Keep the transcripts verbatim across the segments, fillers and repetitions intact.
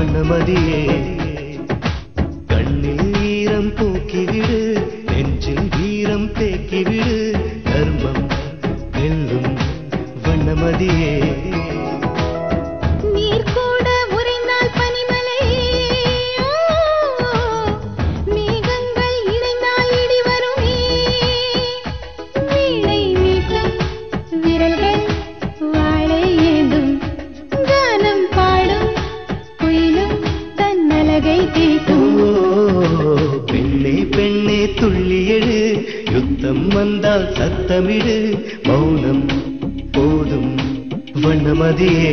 வண்ணமதியே கண்ணில் ஈரம் தூக்கிவிடு நெஞ்சில் வீரம் தேக்கிவிடு தர்மம் வெல்லும் வண்ணமதியே பெண்ணே பெண்ணே துள்ளியெழு யுத்தம் வந்தால் சத்தமிடு மௌனம் போதும் வண்ணமதியே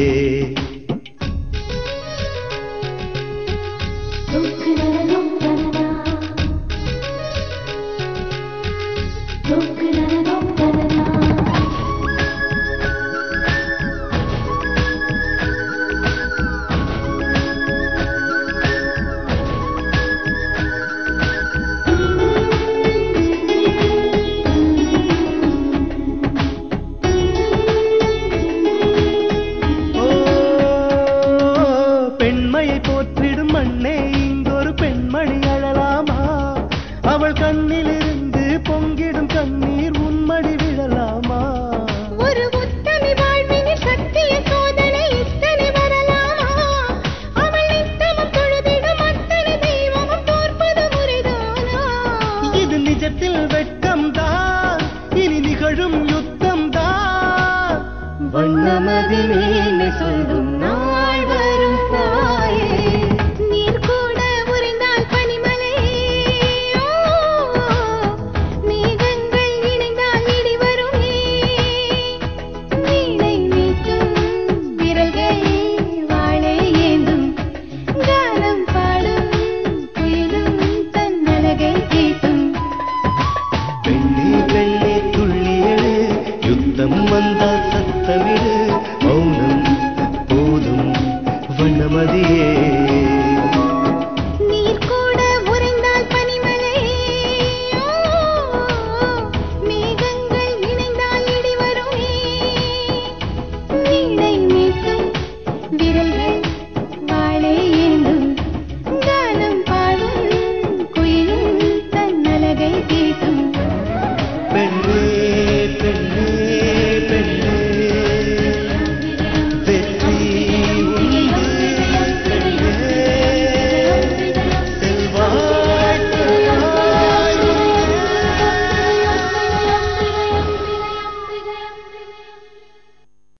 போற்றிடும் மண்ணே இங்கொரு பெண்மணி அழலாமா அவள் கண்ணிலிருந்து பொங்கிடும் கண்ணீர் உன்மடி விழலாமா ஒரு உத்தமி வாழ்வினில் சத்திய சோதனை இத்தனை வரலாமா அவள் நித்தமும் தொழுதிடும் அத்தனை தெய்வமும் தோற்பது முறைதானா இது நிஜத்தில் வெட்கம் தான் இனி நிகழும் யுத்தம் தான் வண்ணமதி மேலே சொல்லும் நாள் வரும் வந்தால் சத்தமிடு மௌனம் போதும் வண்ணமதியே